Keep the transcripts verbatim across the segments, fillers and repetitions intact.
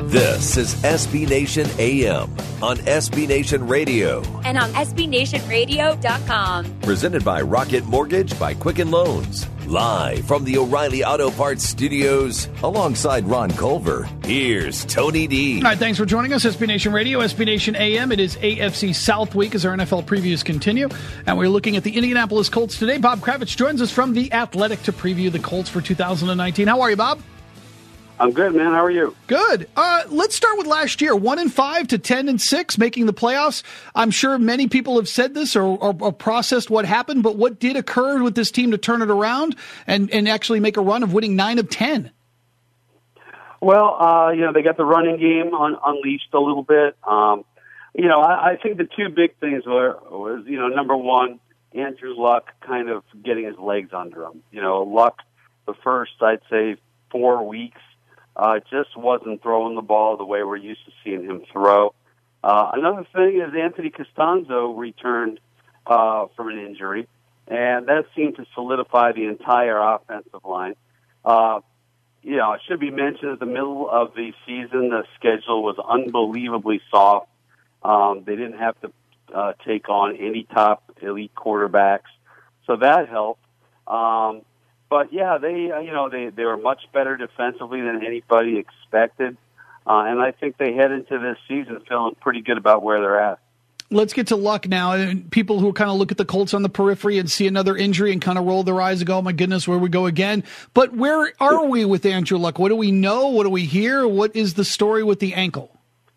This is S B Nation A M on S B Nation Radio. And on S B Nation Radio dot com. Presented by Rocket Mortgage by Quicken Loans. Live from the O'Reilly Auto Parts Studios, alongside Ron Culver, here's Tony D. All right, thanks for joining us. S B Nation Radio, S B Nation A M. It is A F C South week as our N F L previews continue. And we're looking at the Indianapolis Colts today. Bob Kravitz joins us from The Athletic to preview the Colts for two thousand nineteen. How are you, Bob? I'm good, man. How are you? Good. Uh, let's start with last year. One and five to ten and six, making the playoffs. I'm sure many people have said this or, or, or processed what happened, but what did occur with this team to turn it around and, and actually make a run of winning nine of ten? Well, uh, you know, they got the running game un- unleashed a little bit. Um, you know, I, I think the two big things were, was, you know, number one, Andrew Luck kind of getting his legs under him. You know, Luck, the first, I'd say, four weeks, Uh, just wasn't throwing the ball the way we're used to seeing him throw. Uh, another thing is Anthony Costanzo returned uh, from an injury, and that seemed to solidify the entire offensive line. Uh, you know, it should be mentioned at the middle of the season, the schedule was unbelievably soft. Um, they didn't have to uh, take on any top elite quarterbacks, so that helped. Um, But, yeah, they uh, you know, they, they were much better defensively than anybody expected. Uh, and I think they head into this season feeling pretty good about where they're at. Let's get to Luck now. And people who kind of look at the Colts on the periphery and see another injury and kind of roll their eyes and go, oh, my goodness, where we go again. But where are we with Andrew Luck? What do we know? What do we hear? What is the story with the ankle?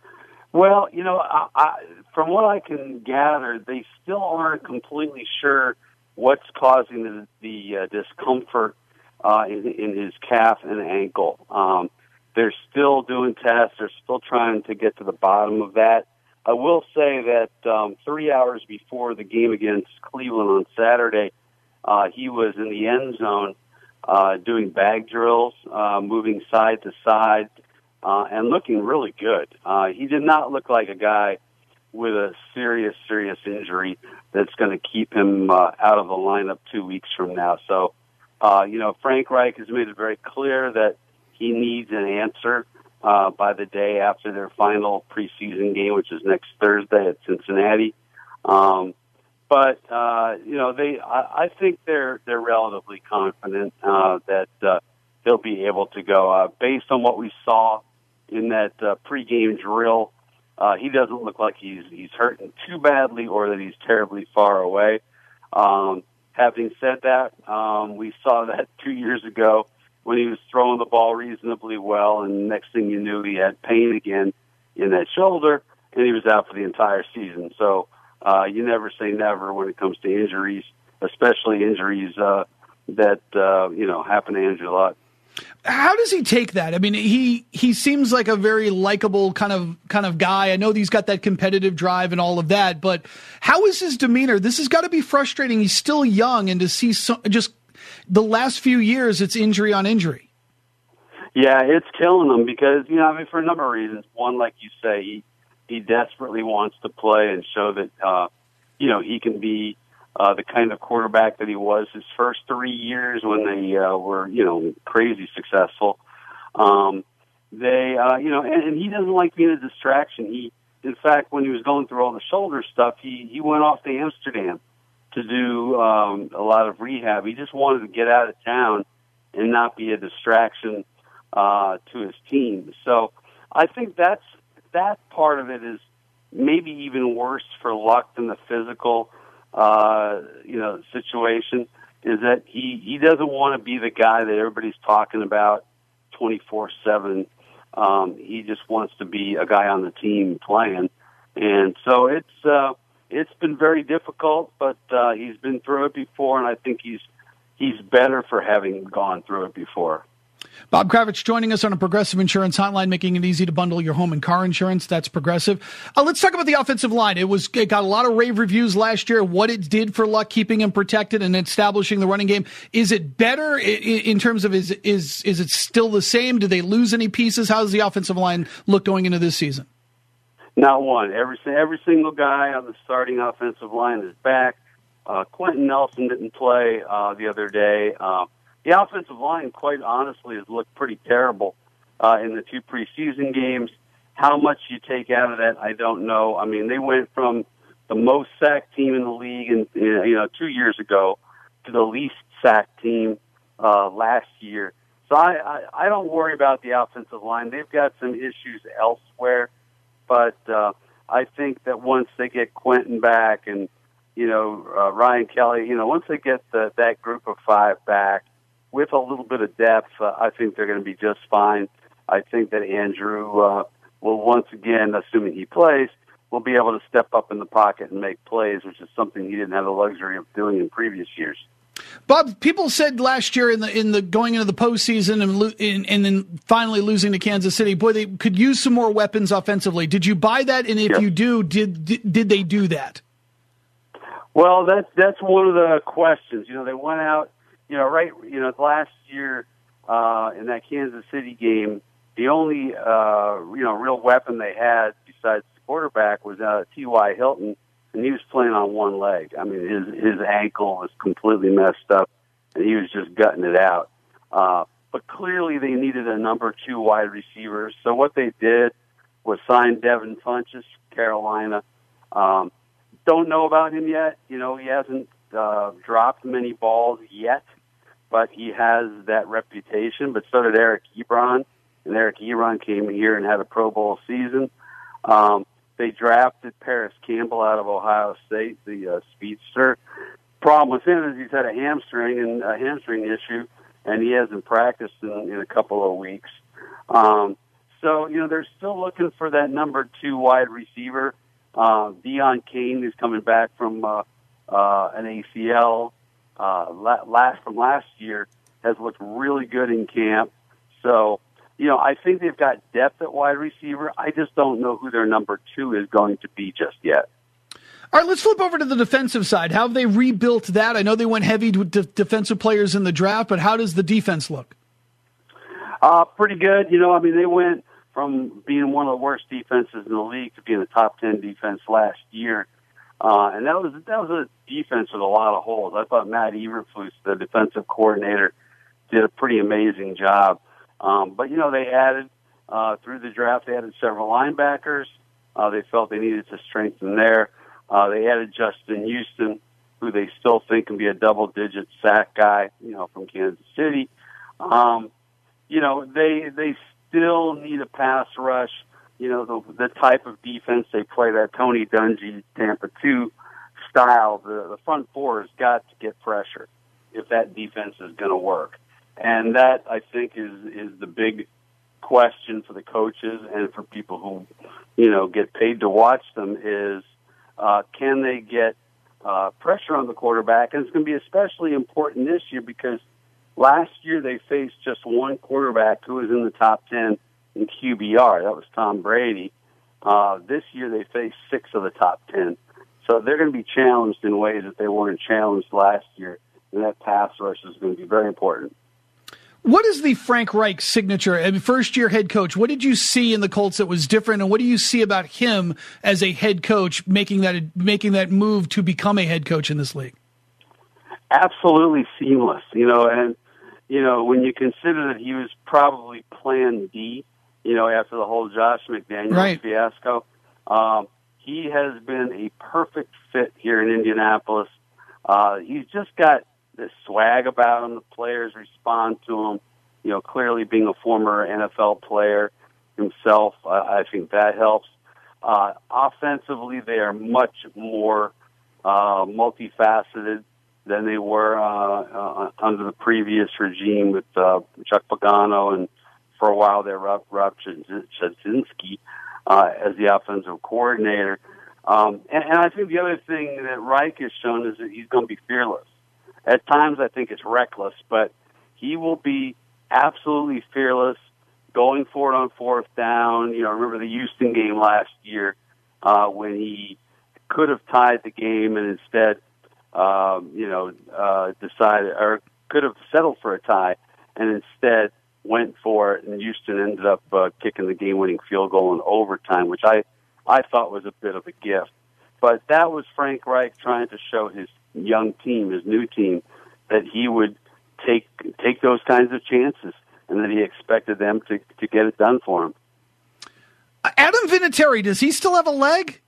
Well, you know, I, I, from what I can gather, they still aren't completely sure what's causing the, the uh, discomfort uh, in, in his calf and ankle. Um, they're still doing tests. They're still trying to get to the bottom of that. I will say that um, three hours before the game against Cleveland on Saturday, uh, he was in the end zone uh, doing bag drills, uh, moving side to side, uh, and looking really good. Uh, he did not look like a guy with a serious, serious injury that's going to keep him uh, out of the lineup two weeks from now. So, uh, you know, Frank Reich has made it very clear that he needs an answer uh, by the day after their final preseason game, which is next Thursday at Cincinnati. Um, but, uh, you know, they, I, I think they're, they're relatively confident uh, that uh, they'll be able to go. Uh, based on what we saw in that uh, pregame drill, Uh, he doesn't look like he's he's hurting too badly or that he's terribly far away. Um, having said that, um, we saw that two years ago when he was throwing the ball reasonably well, and next thing you knew, he had pain again in that shoulder, and he was out for the entire season. So uh, you never say never when it comes to injuries, especially injuries uh, that uh, you know happen to Andrew Luck. How does he take that? I mean, he he seems like a very likable kind of kind of guy. I know he's got that competitive drive and all of that, but how is his demeanor? This has got to be frustrating. He's still young, and to see so, just the last few years, it's injury on injury. Yeah, it's killing him because, you know, I mean, for a number of reasons. One, like you say, he, he desperately wants to play and show that, uh, you know, he can be Uh, the kind of quarterback that he was his first three years when they uh, were, you know, crazy successful. Um, they, uh, you know, and, and he doesn't like being a distraction. He, in fact, when he was going through all the shoulder stuff, he, he went off to Amsterdam to do um, a lot of rehab. He just wanted to get out of town and not be a distraction uh, to his team. So I think that's that part of it is maybe even worse for Luck than the physical Uh, you know, situation is that he, he doesn't want to be the guy that everybody's talking about twenty-four seven. Um, he just wants to be a guy on the team playing. And so it's, uh, it's been very difficult, but, uh, he's been through it before, and I think he's, he's better for having gone through it before. Bob Kravitz joining us on a Progressive Insurance hotline, making it easy to bundle your home and car insurance. That's Progressive. Uh, let's talk about the offensive line. It was it got a lot of rave reviews last year, what it did for Luck, keeping him protected and establishing the running game. Is it better in, in terms of is is is it still the same? Do they lose any pieces? How does the offensive line look going into this season? Not one. Every every single guy on the starting offensive line is back. Uh, Quentin Nelson didn't play uh, the other day. Uh, The offensive line, quite honestly, has looked pretty terrible uh, in the two preseason games. how much you take out of that, I don't know. I mean, they went from the most sacked team in the league, in, in, you know, two years ago, to the least sacked team uh, last year. So I, I, I don't worry about the offensive line. They've got some issues elsewhere, but uh, I think that once they get Quentin back and, you know, uh, Ryan Kelly, you know, once they get the, that group of five back with a little bit of depth, uh, I think they're going to be just fine. I think that Andrew uh, will once again, assuming he plays, will be able to step up in the pocket and make plays, which is something he didn't have the luxury of doing in previous years. Bob, people said last year in the in the going into the postseason and, lo- in, and then finally losing to Kansas City, boy, they could use some more weapons offensively. Did you buy that? And if yep. you do, did, did did they do that? Well, that's that's one of the questions. You know, they went out. You know, right. You know, last year uh, in that Kansas City game, the only uh, you know real weapon they had besides the quarterback was uh, T Y. Hilton. And he was playing on one leg. I mean, his his ankle was completely messed up, and he was just gutting it out. Uh, but clearly they needed a number two wide receiver. So what they did was sign Devin Funchess, Carolina. Um, don't know about him yet. You know, he hasn't uh, dropped many balls yet, but he has that reputation. But so did Eric Ebron, and Eric Ebron came here and had a Pro Bowl season. Um, They drafted Paris Campbell out of Ohio State, the uh, speedster. Problem with him is he's had a hamstring and a hamstring issue, and he hasn't practiced in, in a couple of weeks. Um, so you know they're still looking for that number two wide receiver. Uh, Deion Kane, who's coming back from uh, uh, an A C L uh, last from last year, has looked really good in camp. So. You know, I think they've got depth at wide receiver. I just don't know who their number two is going to be just yet. All right, let's flip over to the defensive side. How have they rebuilt that? I know they went heavy with de- defensive players in the draft, but how does the defense look? Uh, pretty good. You know, I mean, they went from being one of the worst defenses in the league to being a top ten defense last year. Uh, and that was that was a defense with a lot of holes. I thought Matt Eberflus, the defensive coordinator, did a pretty amazing job. Um, but, you know, they added, uh, through the draft, they added several linebackers. Uh, they felt they needed to strengthen there. Uh, they added Justin Houston, who they still think can be a double-digit sack guy, you know, from Kansas City. Um, you know, they they still need a pass rush. You know, the, the type of defense they play, that Tony Dungy Tampa two style, the, the front four has got to get pressure if that defense is going to work. And that, I think, is is the big question for the coaches and for people who, you know, get paid to watch them is, uh, can they get uh, pressure on the quarterback? And it's going to be especially important this year because last year they faced just one quarterback who was in the top ten in Q B R. That was Tom Brady. Uh, this year they faced six of the top ten. So they're going to be challenged in ways that they weren't challenged last year. And that pass rush is going to be very important. What is the Frank Reich signature? I mean, first-year head coach, what did you see in the Colts that was different, and what do you see about him as a head coach making that making that move to become a head coach in this league? Absolutely seamless, you know, and, you know, when you consider that he was probably plan D, you know, after the whole Josh McDaniels right. fiasco, um, he has been a perfect fit here in Indianapolis. Uh, he's just got this swag about him. The players respond to him. You know, clearly being a former N F L player himself, uh, I think that helps. Uh, offensively, they are much more uh, multifaceted than they were uh, uh, under the previous regime with uh, Chuck Pagano and for a while there Rob, Rob Chudzinski uh, as the offensive coordinator. Um, and, and I think the other thing that Reich has shown is that he's going to be fearless. At times, I think it's reckless, but he will be absolutely fearless, going for it on fourth down. You know, remember the Houston game last year uh, when he could have tied the game and instead, um, you know, uh, decided or could have settled for a tie and instead went for it, and Houston ended up uh, kicking the game-winning field goal in overtime, which I, I thought was a bit of a gift. But that was Frank Reich trying to show his young team, his new team, that he would take take those kinds of chances and that he expected them to, to get it done for him. Adam Vinatieri, does he still have a leg?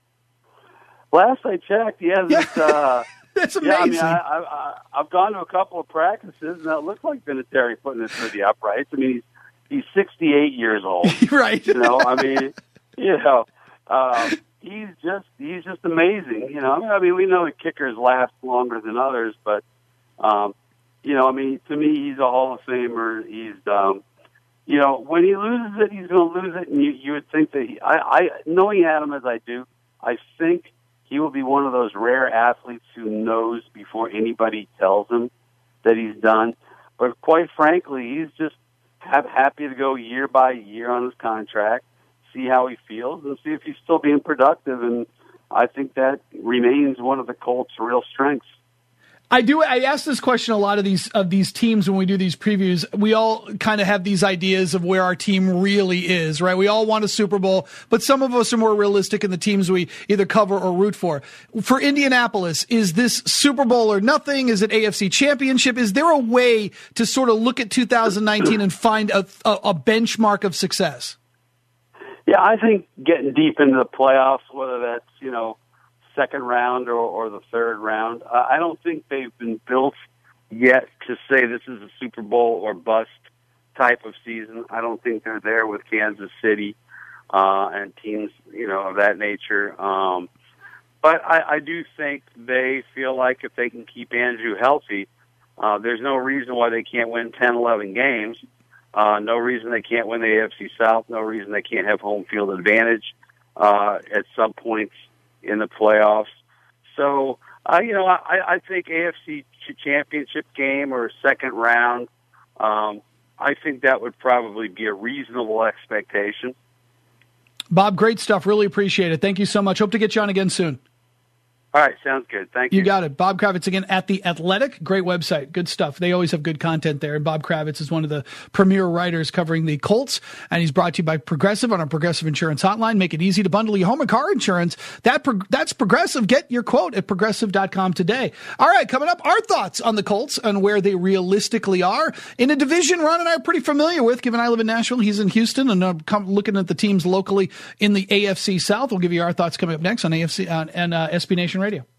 Last I checked, yeah. This, Yeah. uh, That's amazing. Yeah, I mean, I, I, I, I've gone to a couple of practices, and it looks like Vinatieri putting it through the uprights. I mean, he's he's sixty-eight years old. Right. You know, I mean, you know, um, he's just he's just amazing. You know, I mean, we know that kickers last longer than others, but um, you know, I mean, to me, he's a Hall of Famer. He's um, you know, when he loses it, he's going to lose it, and you you would think that he, I, I knowing Adam as I do, I think he will be one of those rare athletes who knows before anybody tells him that he's done. But quite frankly, he's just have, happy to go year by year on his contract, see how he feels, and see if he's still being productive. And I think that remains one of the Colts' real strengths. I do. I ask this question a lot of these of these teams when we do these previews. We all kind of have these ideas of where our team really is, right? We all want a Super Bowl, but some of us are more realistic in the teams we either cover or root for. For Indianapolis, is this Super Bowl or nothing? Is it A F C Championship? Is there a way to sort of look at two thousand nineteen and find a, a, a benchmark of success? Yeah, I think getting deep into the playoffs, whether that's, you know, second round or, or the third round, uh, I don't think they've been built yet to say this is a Super Bowl or bust type of season. I don't think they're there with Kansas City uh, and teams, you know, of that nature. Um, but I, I do think they feel like if they can keep Andrew healthy, uh, there's no reason why they can't win ten, eleven games. Uh, no reason they can't win the A F C South. No reason they can't have home field advantage uh, at some points in the playoffs. So, uh, you know, I, I think A F C championship game or second round, um, I think that would probably be a reasonable expectation. Bob, great stuff. Really appreciate it. Thank you so much. Hope to get you on again soon. All right, sounds good. Thank you. You got it. Bob Kravitz again at The Athletic. Great website. Good stuff. They always have good content there. And Bob Kravitz is one of the premier writers covering the Colts. And he's brought to you by Progressive on our Progressive Insurance Hotline. Make it easy to bundle your home and car insurance. That That's Progressive. Get your quote at progressive dot com today. All right, coming up, our thoughts on the Colts and where they realistically are in a division Ron and I are pretty familiar with, given I live in Nashville. He's in Houston, and I'm uh, looking at the teams locally in the A F C South. We'll give you our thoughts coming up next on A F C uh, and uh, S B Nation Radio.